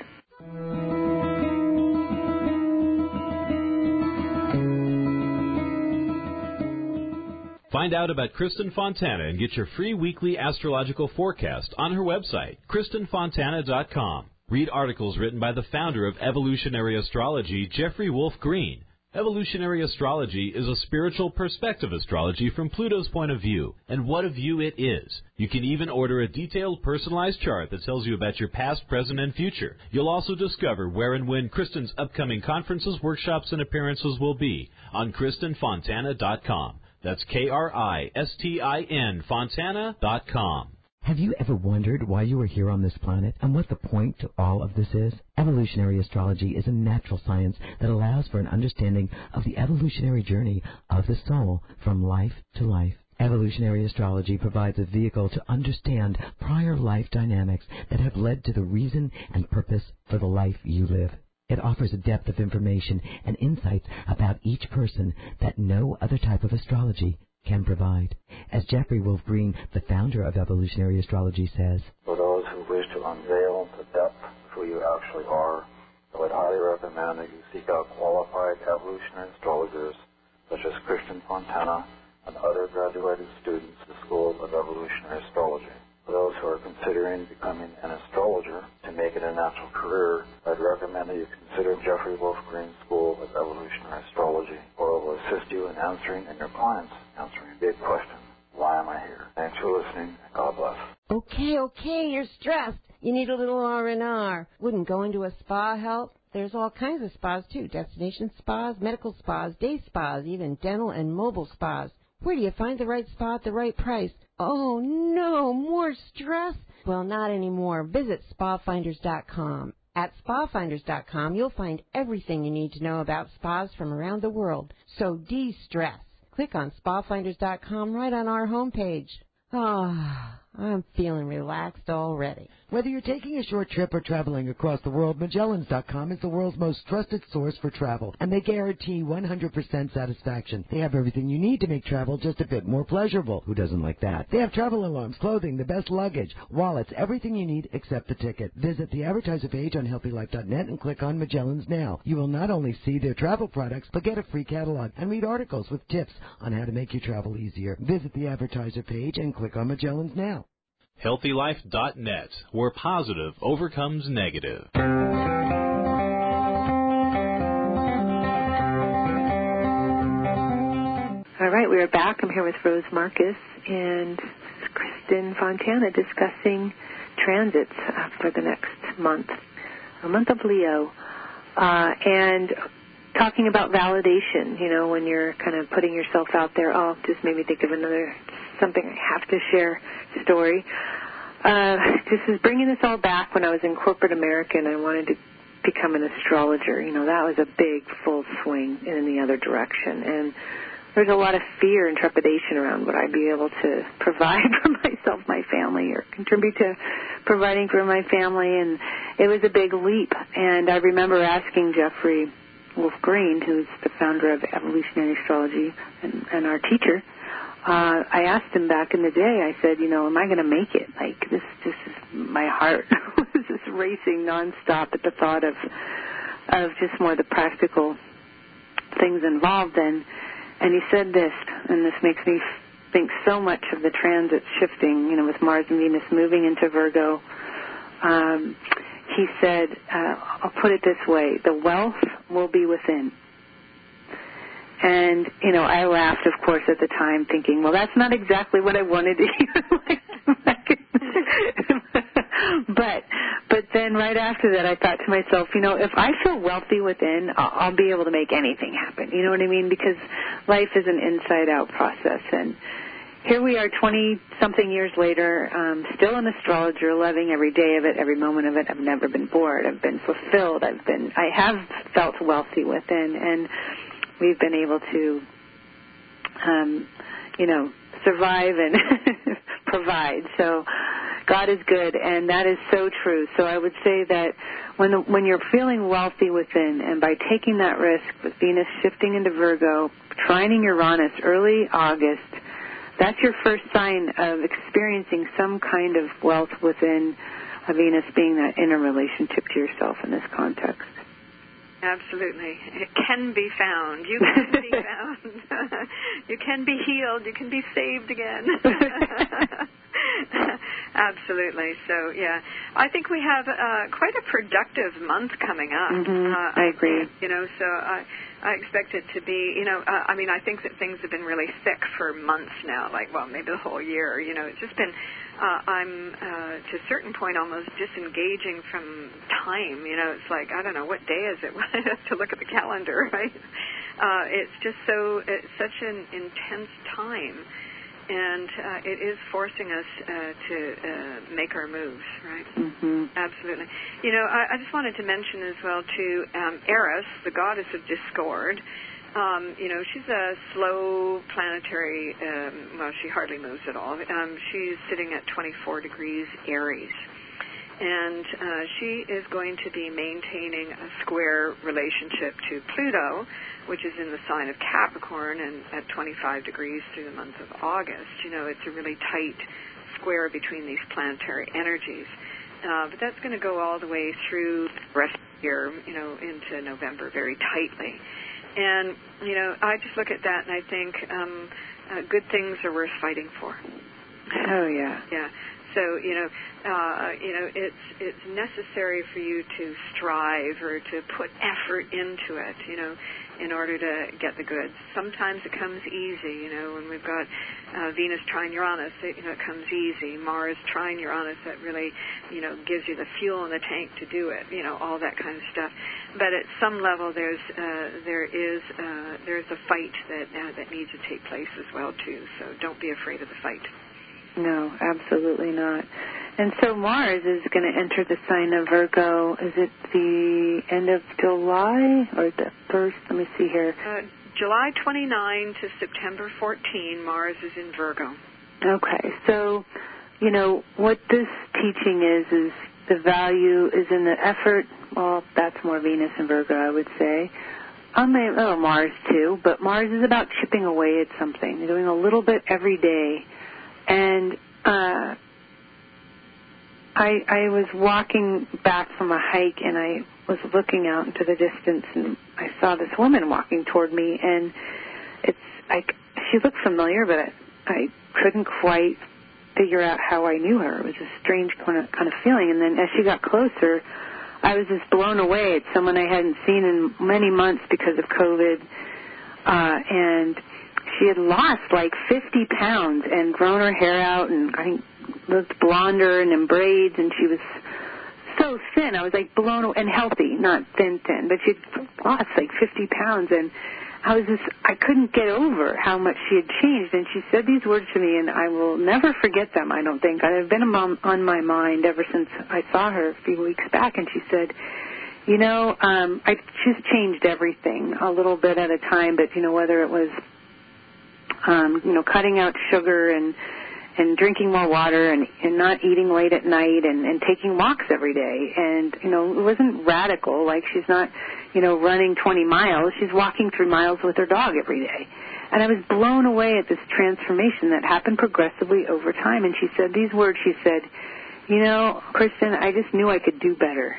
Find out about Kristen Fontana and get your free weekly astrological forecast on her website, kristen fontana dot com. Read articles written by the founder of evolutionary astrology, Jeffrey Wolf Green. Evolutionary astrology is a spiritual perspective astrology from Pluto's point of view, and what a view it is. You can even order a detailed personalized chart that tells you about your past, present, and future. You'll also discover where and when Kristen's upcoming conferences, workshops, and appearances will be on Kristen Fontana dot com. That's K R I S T I N Fontana dot com. Have you ever wondered why you are here on this planet and what the point to all of this is? Evolutionary astrology is a natural science that allows for an understanding of the evolutionary journey of the soul from life to life. Evolutionary astrology provides a vehicle to understand prior life dynamics that have led to the reason and purpose for the life you live. It offers a depth of information and insights about each person that no other type of astrology can provide. As Jeffrey Wolf Green, the founder of Evolutionary Astrology, says, for those who wish to unveil the depth of who you actually are, I would highly recommend that you seek out qualified evolutionary astrologers such as Kristen Fontana and other graduated students of the School of Evolutionary Astrology. For those who are considering becoming an astrologer to make it a natural career, I'd recommend that you consider Jeffrey Wolf Green's School of Evolutionary Astrology, where it will assist you in answering and your clients answering big questions. Why am I here? Thanks for listening. God bless. Okay, okay, you're stressed. You need a little R and R. Wouldn't going to a spa help? There's all kinds of spas, too. Destination spas, medical spas, day spas, even dental and mobile spas. Where do you find the right spa at the right price? Oh, no, more stress? Well, not anymore. Visit spa finders dot com. At spa finders dot com, you'll find everything you need to know about spas from around the world. So de-stress. Click on spa finders dot com right on our homepage. Ah, oh, I'm feeling relaxed already. Whether you're taking a short trip or traveling across the world, Magellans dot com is the world's most trusted source for travel, and they guarantee one hundred percent satisfaction. They have everything you need to make travel just a bit more pleasurable. Who doesn't like that? They have travel alarms, clothing, the best luggage, wallets, everything you need except the ticket. Visit the advertiser page on healthy life dot net and click on Magellans Now. You will not only see their travel products, but get a free catalog and read articles with tips on how to make your travel easier. Visit the advertiser page and click on Magellans Now. healthy life dot net, where positive overcomes negative. All right, we are back. I'm here with Rose Marcus and Kristen Fontana discussing transits uh, for the next month, a month of Leo, uh, and talking about validation, you know, when you're kind of putting yourself out there. Oh, just made me think of another something I have to share story. Uh, this is bringing this all back when I was in corporate America and I wanted to become an astrologer. You know, that was a big full swing in the other direction. And there's a lot of fear and trepidation around would I be able to provide for myself, my family, or contribute to providing for my family. And it was a big leap. And I remember asking Jeffrey Wolf Green, who's the founder of Evolutionary Astrology and, and our teacher, Uh, I asked him back in the day, I said, you know, am I going to make it? Like, this, this is, my heart was just racing nonstop at the thought of, of just more the practical things involved. And, and he said this, and this makes me think so much of the transit shifting, you know, with Mars and Venus moving into Virgo. Um, he said, uh, I'll put it this way, the wealth will be within. And, you know, I laughed, of course, at the time, thinking, well, that's not exactly what I wanted to hear. but but then right after that, I thought to myself, you know, if I feel wealthy within, I'll, I'll be able to make anything happen. You know what I mean? Because life is an inside-out process. And here we are twenty-something years later, um, still an astrologer, loving every day of it, every moment of it. I've never been bored. I've been fulfilled. I've been, I have felt wealthy within. And we've been able to, um, you know, survive and provide. So God is good, and that is so true. So I would say that when the, when you're feeling wealthy within, and by taking that risk with Venus shifting into Virgo, trining Uranus early August, that's your first sign of experiencing some kind of wealth within, a Venus being that inner relationship to yourself in this context. Absolutely. It can be found. You can be found. You can be healed. You can be saved again. Absolutely. So, yeah, I think we have uh, quite a productive month coming up. Mm-hmm. Uh, I agree. You know, so I, I expect it to be, you know, uh, I mean, I think that things have been really thick for months now, like, well, maybe the whole year. You know, it's just been, uh, I'm uh, to a certain point almost disengaging from time. You know, it's like, I don't know, what day is it? I have to look at the calendar, right? Uh, it's just so, it's such an intense time. And uh, it is forcing us uh, to uh, make our moves, right? Mm-hmm. Absolutely. You know, I, I just wanted to mention as well, too, um, Eris, the goddess of discord. Um, you know, she's a slow planetary, um, well, she hardly moves at all. Um, she's sitting at twenty-four degrees Aries. And uh, she is going to be maintaining a square relationship to Pluto, which is in the sign of Capricorn, and at twenty-five degrees through the month of August. You know, it's a really tight square between these planetary energies. Uh, but that's going to go all the way through the rest of the year, you know, into November very tightly. And, you know, I just look at that and I think um, uh, good things are worth fighting for. Oh, yeah. Yeah. So, you know, uh, you know, it's it's necessary for you to strive or to put effort into it, you know, in order to get the goods. Sometimes it comes easy, you know, when we've got uh, Venus trine Uranus, it, you know, it comes easy. Mars trine Uranus, that really, you know, gives you the fuel in the tank to do it, you know, all that kind of stuff. But at some level, there's uh, there is uh, there's a fight that uh, that needs to take place as well too. So don't be afraid of the fight. No, absolutely not. And so Mars is going to enter the sign of Virgo. Is it the end of July or the first? Let me see here. Uh, July twenty-ninth to September fourteenth, Mars is in Virgo. Okay. So, you know, what this teaching is, is the value is in the effort. Well, that's more Venus and Virgo, I would say. On my, oh, Mars too, but Mars is about chipping away at something, doing a little bit every day. And uh, I, I was walking back from a hike, and I was looking out into the distance, and I saw this woman walking toward me, and it's like she looked familiar, but I, I couldn't quite figure out how I knew her. It was a strange kind of, kind of feeling. And then as she got closer, I was just blown away at someone I hadn't seen in many months because of COVID, uh, and she had lost like fifty pounds and grown her hair out and I think looked blonder and in braids, and she was so thin. I was like blown away, and healthy, not thin thin, but she'd lost like fifty pounds, and I was just, I couldn't get over how much she had changed. And she said these words to me, and I will never forget them, I don't think. They've been on my mind ever since I saw her a few weeks back, and she said, you know, um, I just changed everything a little bit at a time, but, you know, whether it was Um, you know, cutting out sugar and and drinking more water and, and not eating late at night and, and taking walks every day. And, you know, it wasn't radical. Like she's not, you know, running twenty miles. She's walking three miles with her dog every day. And I was blown away at this transformation that happened progressively over time. And she said these words. She said, you know, Kristen, I just knew I could do better.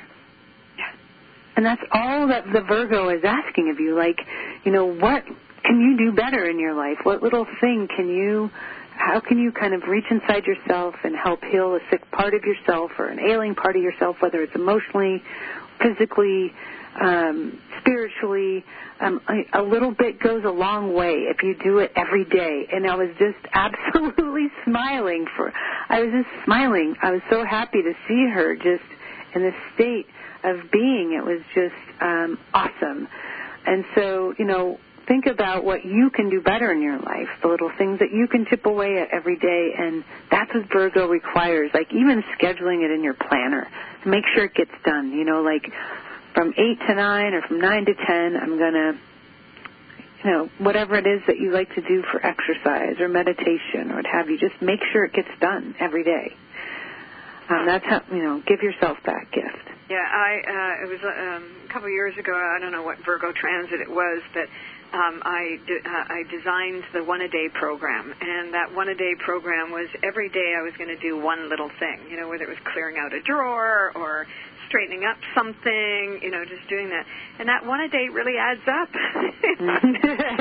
And that's all that the Virgo is asking of you. Like, you know, what can you do better in your life? What little thing can you, how can you kind of reach inside yourself and help heal a sick part of yourself or an ailing part of yourself, whether it's emotionally, physically, um, spiritually? Um, a, a little bit goes a long way if you do it every day. And I was just absolutely smiling for, I was just smiling. I was so happy to see her just in this state of being. It was just um, awesome. And so, you know, think about what you can do better in your life, the little things that you can chip away at every day, and that's what Virgo requires, like even scheduling it in your planner to make sure it gets done. You know, like from eight to nine or from nine to ten, I'm going to, you know, whatever it is that you like to do for exercise or meditation or what have you, just make sure it gets done every day. Um, that's how, you know, give yourself that gift. Yeah, I uh, it was um, a couple of years ago. I don't know what Virgo transit it was, but um, I de- uh, I designed the one a day program, and that one a day program was every day I was going to do one little thing. You know, whether it was clearing out a drawer or straightening up something. You know, just doing that, and that one a day really adds up.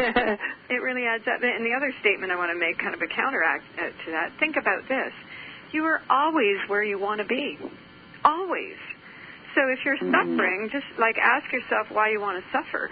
It really adds up. And the other statement I want to make, kind of a counteract to that. Think about this. you are always where you want to be. Always. So if you're mm-hmm. suffering, just like ask yourself why you want to suffer.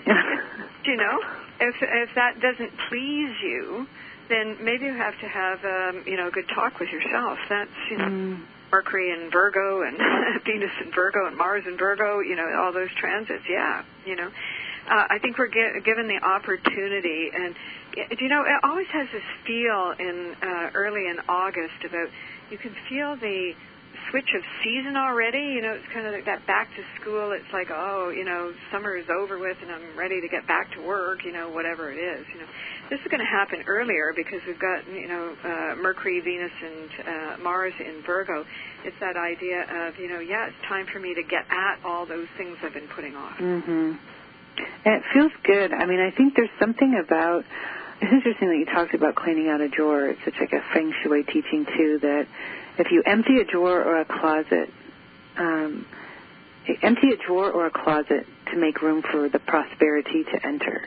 You know, if if that doesn't please you, then maybe you have to have um, you know a good talk with yourself. That's you know mm. Mercury in Virgo and Venus in Virgo and Mars in Virgo. You know all those transits. Yeah, you know. Uh, I think we're gi- given the opportunity, and you know it always has this feel in uh, early in August about you can feel the switch of season already. You know, it's kind of like that back to school. It's like, oh, you know, summer is over with and I'm ready to get back to work, you know, whatever it is. You know, this is going to happen earlier because we've got, you know, uh, Mercury, Venus, and uh, Mars in Virgo. It's that idea of, you know, yeah, it's time for me to get at all those things I've been putting off. Mm-hmm. And it feels good. I mean, I think there's something about, it's interesting that you talked about cleaning out a drawer. It's such like a feng shui teaching, too, that if you empty a drawer or a closet, um, empty a drawer or a closet to make room for the prosperity to enter.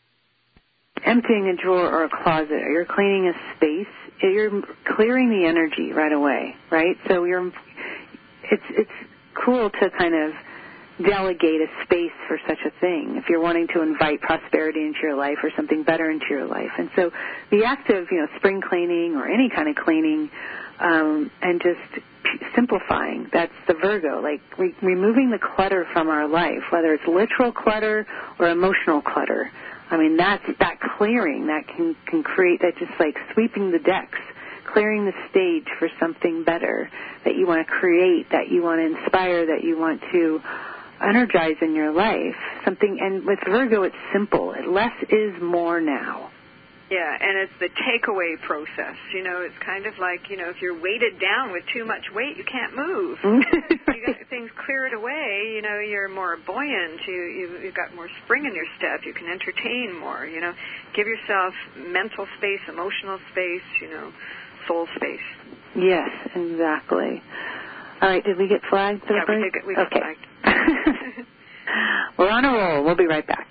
Emptying a drawer or a closet, you're cleaning a space, you're clearing the energy right away, right? So you're, it's it's cool to kind of delegate a space for such a thing if you're wanting to invite prosperity into your life or something better into your life. And so the act of, you know, spring cleaning or any kind of cleaning um, and just simplifying, that's the Virgo, like re- removing the clutter from our life, whether it's literal clutter or emotional clutter. I mean, that's that clearing that can, can create, that just like sweeping the decks, clearing the stage for something better that you want to create, that you want to inspire, that you want to energize in your life. Something, and with Virgo, it's simple. Less is more now. Yeah, and it's the takeaway process. You know, it's kind of like, you know, if you're weighted down with too much weight, you can't move. You got things cleared away, you know, you're more buoyant, you, you, you've got more spring in your step, you can entertain more, you know. Give yourself mental space, emotional space, you know, soul space. Yes, exactly. All right, did we get flagged? Yeah, we did get, we got okay. flagged. We're on a roll. We'll be right back.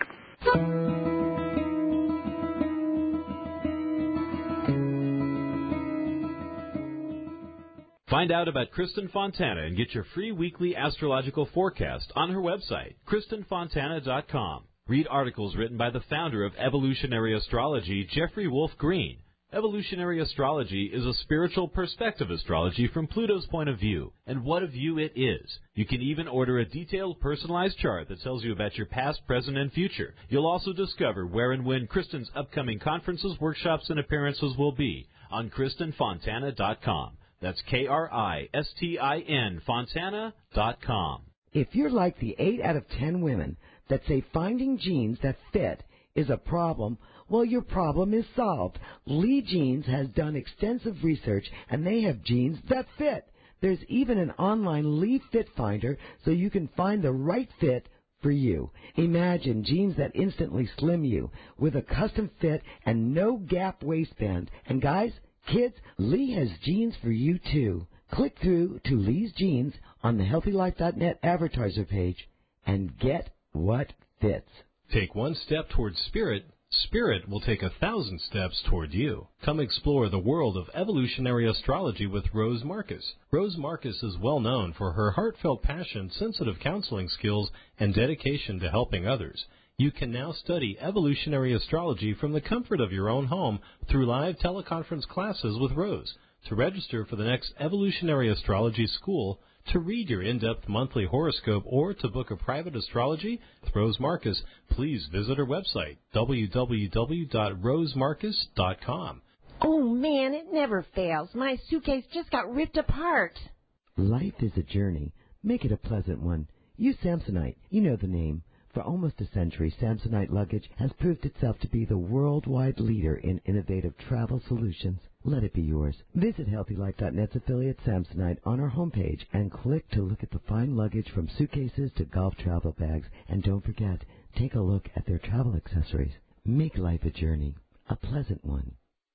Find out about Kristen Fontana and get your free weekly astrological forecast on her website, kristen fontana dot com. Read articles written by the founder of evolutionary astrology, Jeffrey Wolf Green. Evolutionary astrology is a spiritual perspective astrology from Pluto's point of view, and what a view it is. You can even order a detailed, personalized chart that tells you about your past, present, and future. You'll also discover where and when Kristen's upcoming conferences, workshops, and appearances will be on kristen fontana dot com. That's K R I S T I N, Fontana dot com. If you're like the eight out of ten women that say finding jeans that fit is a problem, well, your problem is solved. Lee Jeans has done extensive research, and they have jeans that fit. There's even an online Lee Fit Finder so you can find the right fit for you. Imagine jeans that instantly slim you with a custom fit and no gap waistband. And guys, kids, Lee has jeans for you too. Click through to Lee's Jeans on the healthy life dot net advertiser page and get what fits. Take one step towards spirit. Spirit will take a thousand steps toward you. Come explore the world of evolutionary astrology with Rose Marcus. Rose Marcus is well known for her heartfelt passion, sensitive counseling skills, and dedication to helping others. You can now study evolutionary astrology from the comfort of your own home through live teleconference classes with Rose. To register for the next Evolutionary Astrology School, to read your in-depth monthly horoscope, or to book a private astrology with Rose Marcus, please visit her website, w w w dot rose marcus dot com. Oh, man, it never fails. My suitcase just got ripped apart. Life is a journey. Make it a pleasant one. Use Samsonite. You know the name. For almost a century, Samsonite luggage has proved itself to be the worldwide leader in innovative travel solutions. Let it be yours. Visit healthy life dot net's affiliate Samsonite on our homepage and click to look at the fine luggage from suitcases to golf travel bags. And don't forget, take a look at their travel accessories. Make life a journey, a pleasant one.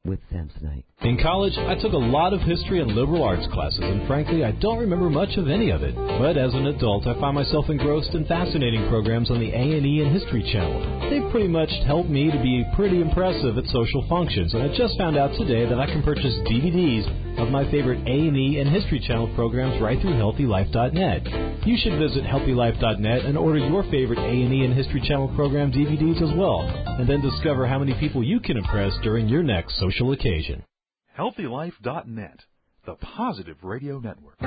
with Samsonite. In college, I took a lot of history and liberal arts classes, and frankly, I don't remember much of any of it. But as an adult, I find myself engrossed in fascinating programs on the A and E and History Channel. They've pretty much helped me to be pretty impressive at social functions, and I just found out today that I can purchase D V Ds of my favorite A and E and History Channel programs right through healthy life dot net. You should visit healthy life dot net and order your favorite A and E and History Channel program D V Ds as well, and then discover how many people you can impress during your next social occasion. healthy life dot net, the positive radio network.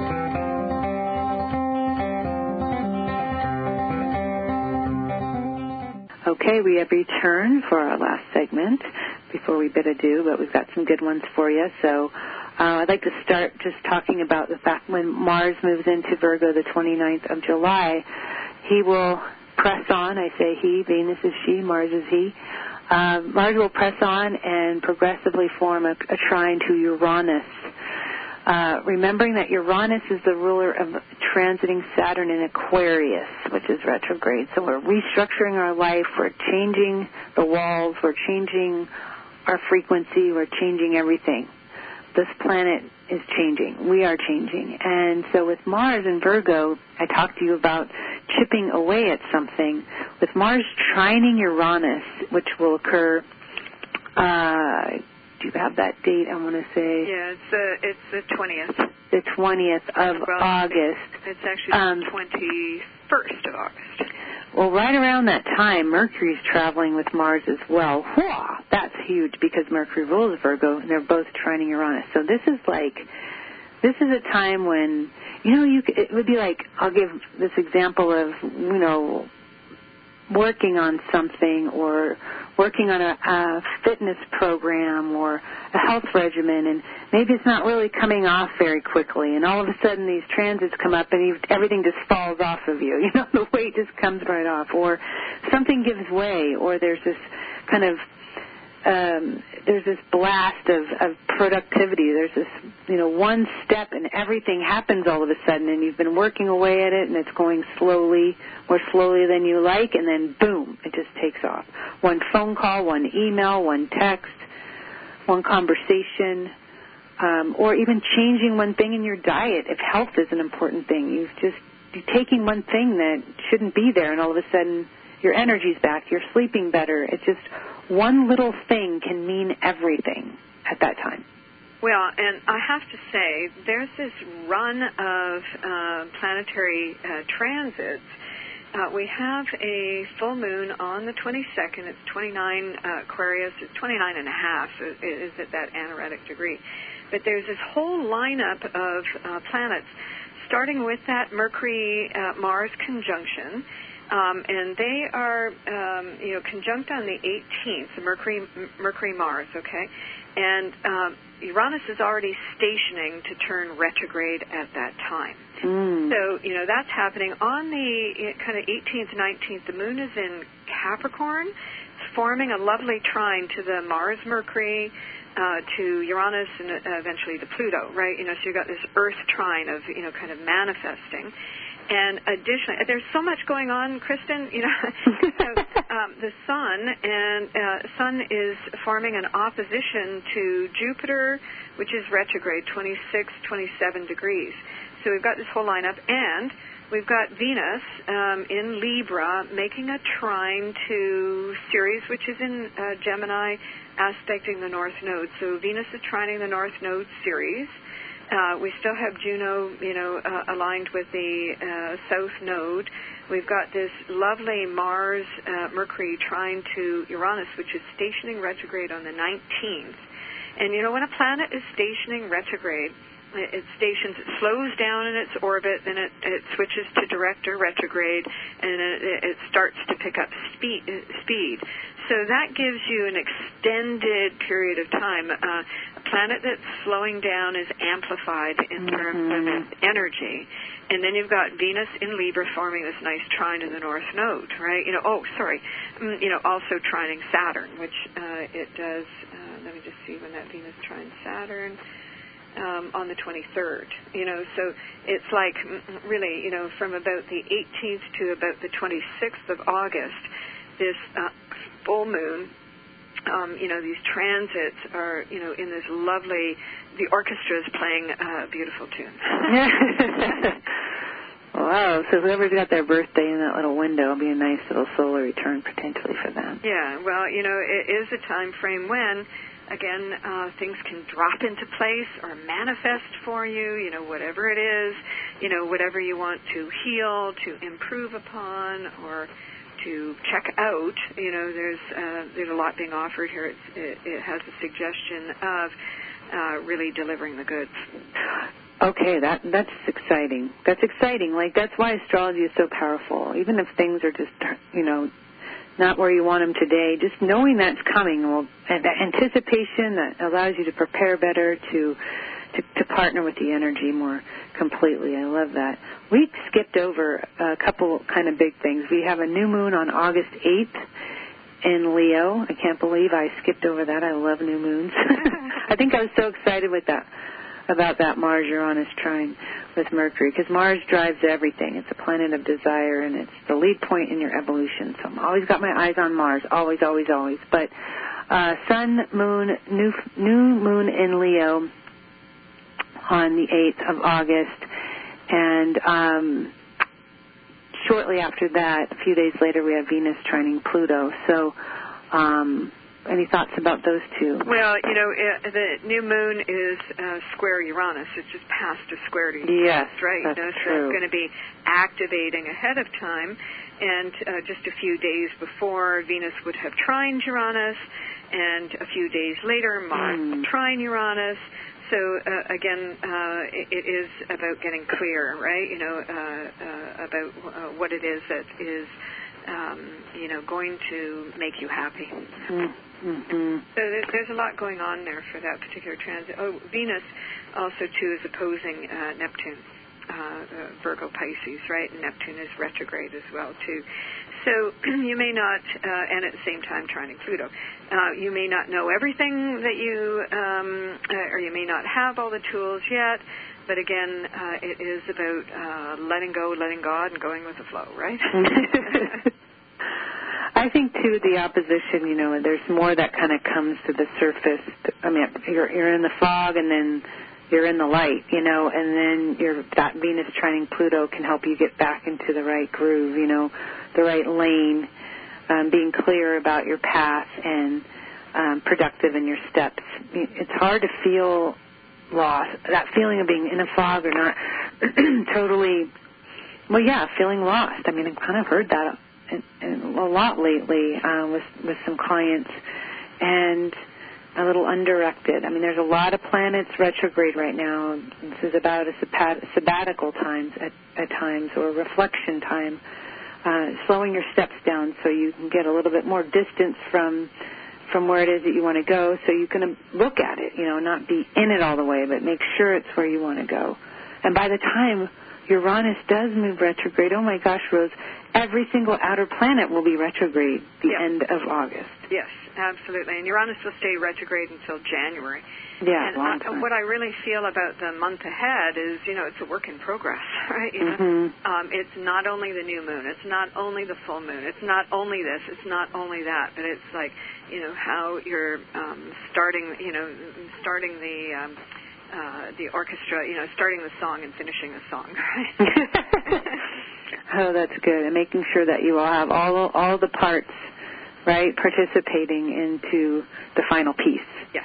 Okay, we have returned for our last segment before we bid adieu, but we've got some good ones for you. So uh, I'd like to start just talking about the fact when Mars moves into Virgo the twenty-ninth of July, he will press on. I say he, Venus is she, Mars is he. Uh, Mars will press on and progressively form a, a trine to Uranus. Uh, remembering that Uranus is the ruler of transiting Saturn in Aquarius, which is retrograde. So we're restructuring our life, we're changing the walls, we're changing our frequency, we're changing everything. This planet is changing. We are changing. And so with Mars in Virgo, I talked to you about chipping away at something. With Mars trining Uranus, which will occur, uh, do you have that date? I want to say. Yeah, it's the it's the twentieth. The twentieth of well, August. It's actually um, the twenty-first of August. Well, right around that time, Mercury's traveling with Mars as well. Whoa, that's huge because Mercury rules Virgo, and they're both trining Uranus. So this is like, this is a time when, you know, you could, it would be like, I'll give this example of, you know, working on something or working on a, a fitness program or a health regimen, and maybe it's not really coming off very quickly, and all of a sudden these transits come up and you, everything just falls off of you. You know, the weight just comes right off, or something gives way, or there's this kind of Um, there's this blast of, of productivity. There's this, you know, one step and everything happens all of a sudden, and you've been working away at it, and it's going slowly, more slowly than you like, and then boom, it just takes off. One phone call, one email, one text, one conversation, um, or even changing one thing in your diet. If health is an important thing, you've just you're taking one thing that shouldn't be there, and all of a sudden your energy's back, you're sleeping better. It's just one little thing can mean everything at that time. Well, and I have to say, there's this run of uh, planetary uh, transits. Uh, we have a full moon on the twenty-second. It's twenty-nine uh, Aquarius. It's twenty-nine and a half. So it is at that anaretic degree. But there's this whole lineup of uh, planets, starting with that Mercury-Mars uh, conjunction. Um, and they are, um, you know, conjunct on the eighteenth, Mercury, Mercury Mars, okay? And um, Uranus is already stationing to turn retrograde at that time. Mm. So, you know, that's happening on the kind of eighteenth, nineteenth. The moon is in Capricorn. It's forming a lovely trine to the Mars-Mercury, uh, to Uranus, and uh, eventually to Pluto, right? You know, so you've got this Earth trine of, you know, kind of manifesting. And additionally, there's so much going on, Kristen. You know, so, um, the Sun and uh, Sun is forming an opposition to Jupiter, which is retrograde, twenty-six, twenty-seven degrees. So we've got this whole lineup, and we've got Venus um, in Libra making a trine to Ceres, which is in uh, Gemini, aspecting the North Node. So Venus is trining the North Node, Ceres. Uh, we still have Juno, you know, uh, aligned with the uh, South Node. We've got this lovely Mars, uh, Mercury trine to Uranus, which is stationing retrograde on the nineteenth. And, you know, when a planet is stationing retrograde, it, it stations, it slows down in its orbit, then it, it switches to direct or retrograde, and it, it starts to pick up speed. speed. So that gives you an extended period of time. Uh, a planet that's slowing down is amplified in terms mm-hmm. of its energy. And then you've got Venus in Libra forming this nice trine in the North Node, right? You know, oh, sorry, mm, you know, also trining Saturn, which uh, it does, uh, let me just see when that Venus trines Saturn, um, on the twenty-third. You know, so it's like really, you know, from about the eighteenth to about the twenty-sixth of August, this uh, full moon um, you know, these transits are, you know, in this lovely, the orchestra is playing a beautiful tune. Wow, so whoever's got their birthday in that little window will be a nice little solar return potentially for them. Yeah, well, you know, it is a time frame when, again, uh, things can drop into place or manifest for you, you know, whatever it is, you know, whatever you want to heal, to improve upon, or to check out, you know, there's uh, there's a lot being offered here. It's, it, it has a suggestion of uh, really delivering the goods. Okay, that that's exciting. That's exciting. Like, that's why astrology is so powerful. Even if things are just, you know, not where you want them today, just knowing that's coming, will, and that anticipation that allows you to prepare better, to, to to partner with the energy more completely. I love that. We skipped over a couple kind of big things. We have a new moon on August eighth in Leo. I can't believe I skipped over that. I love new moons. I think I was so excited with that. about that Mars-Uranus trine with Mercury, because Mars drives everything. It's a planet of desire, and it's the lead point in your evolution. So I'm always got my eyes on Mars, always, always, always. But uh, Sun, Moon, new, new Moon in Leo on the eighth of August, and um, shortly after that, a few days later, we have Venus trining Pluto. So um any thoughts about those two? Well, you know, it, the new moon is uh, square Uranus. It's just past a square to Uranus, yes, right? That's you know, so true. it's going to be activating ahead of time. And uh, just a few days before, Venus would have trined Uranus, and a few days later, Mars mm. will trine Uranus. So, uh, again, uh, it, it is about getting clear, right? You know, uh, uh, about uh, what it is that is, um, you know, going to make you happy. Mm. Mm-hmm. So there's a lot going on there for that particular transit. Oh, Venus also, too, is opposing uh, Neptune, uh, uh, Virgo Pisces, right? And Neptune is retrograde as well, too. So you may not, uh, and at the same time trining Pluto, uh, you may not know everything that you, um, uh, or you may not have all the tools yet, but again, uh, it is about uh, letting go, letting God, and going with the flow, right? I think, too, the opposition, you know, there's more that kind of comes to the surface. I mean, you're, you're in the fog, and then you're in the light, you know, and then you're, that Venus trining Pluto can help you get back into the right groove, you know, the right lane, um, being clear about your path and um, productive in your steps. It's hard to feel lost, that feeling of being in a fog or not totally, well, yeah, feeling lost. I mean, I've kind of heard that And, and a lot lately uh, with with some clients, and a little undirected. I mean, there's a lot of planets retrograde right now. This is about a sabbat- sabbatical times at, at times, or reflection time, uh, slowing your steps down so you can get a little bit more distance from from where it is that you want to go, so you can look at it, you know, not be in it all the way, but make sure it's where you want to go. And by the time Uranus does move retrograde, oh my gosh, Rose, every single outer planet will be retrograde the yep. end of August. Yes, absolutely. And Uranus will stay retrograde until January. Yeah, and long uh, time. What I really feel about the month ahead is, you know, it's a work in progress, right? You know, mm-hmm. um, it's not only the new moon, it's not only the full moon, it's not only this, it's not only that, but it's like, you know, how you're um, starting, you know, starting the um, uh, the orchestra, you know, starting the song and finishing the song, right? Oh, that's good. And making sure that you all have all all the parts, right, participating into the final piece. Yes.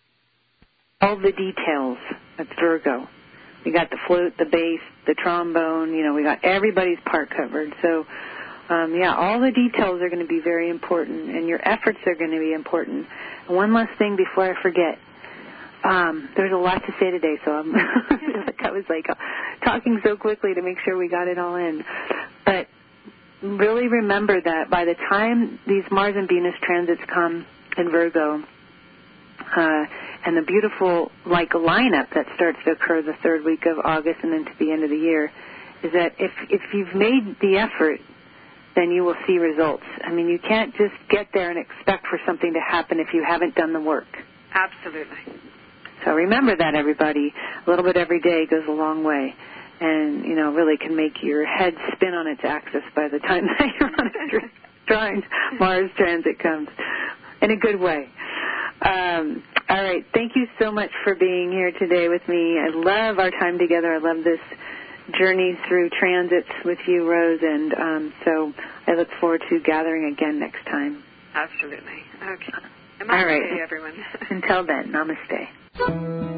All the details. That's Virgo. We got the flute, the bass, the trombone. You know, we got everybody's part covered. So, um, yeah, all the details are going to be very important, and your efforts are going to be important. And one last thing before I forget. Um, there's a lot to say today, so I'm like I was like uh, talking so quickly to make sure we got it all in. But really remember that by the time these Mars and Venus transits come in Virgo, uh, and the beautiful like lineup that starts to occur the third week of August and then to the end of the year, is that if if you've made the effort, then you will see results. I mean, you can't just get there and expect for something to happen if you haven't done the work. Absolutely. So remember that, everybody. A little bit every day goes a long way, and, you know, really can make your head spin on its axis by the time that you're on a trine Mars transit comes. in a good way. Um, all right. Thank you so much for being here today with me. I love our time together. I love this journey through transits with you, Rose, and um, so I look forward to gathering again next time. Absolutely. Okay. Namaste, all right. everyone. Until then, namaste.